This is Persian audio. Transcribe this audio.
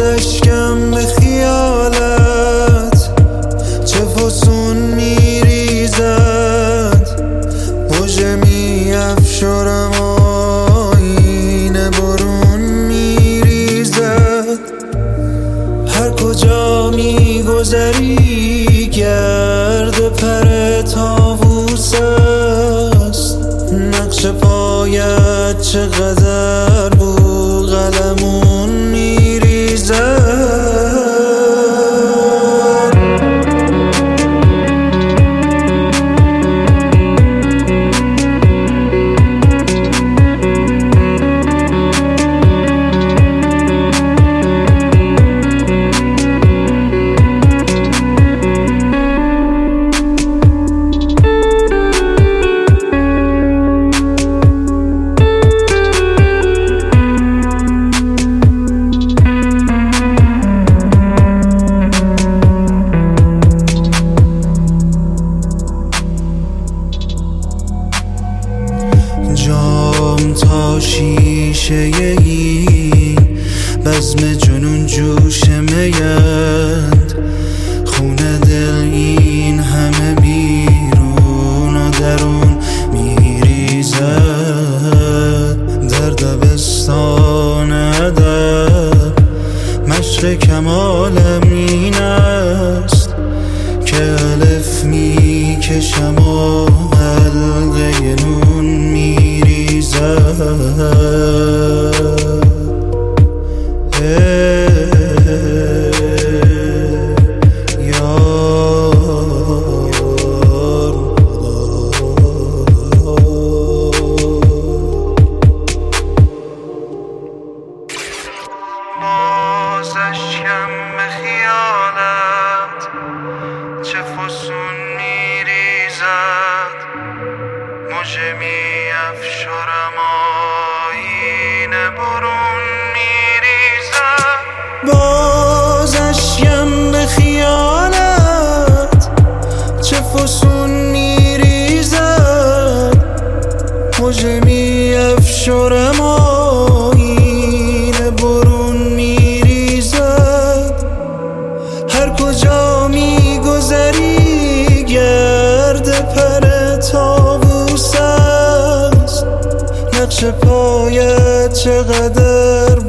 اشکم به خیالت چه فسون میریزد، مژه میافشرم آینه برون میریزد. هر کجا میگذری گرد پر طاووس است، نقش پایت چقدر بوقلمون میریزد. جام تا شیشه این بزم جنون جوش میند، خون دل این همه بیرون و درون میریزد. در دبستان ادب مشق کمالم این است که الف میکشم و حلقه نون باز اشکم به خیالت چه فسون میریزد، مژه میافشرم آینه برون میریزد. باز اشکم به خیالت چه فسون میریزد، مژه میافشرم آینه برون میریزد. هر کجا میگذری گرد پر طاووس است، نقش پایت چقدر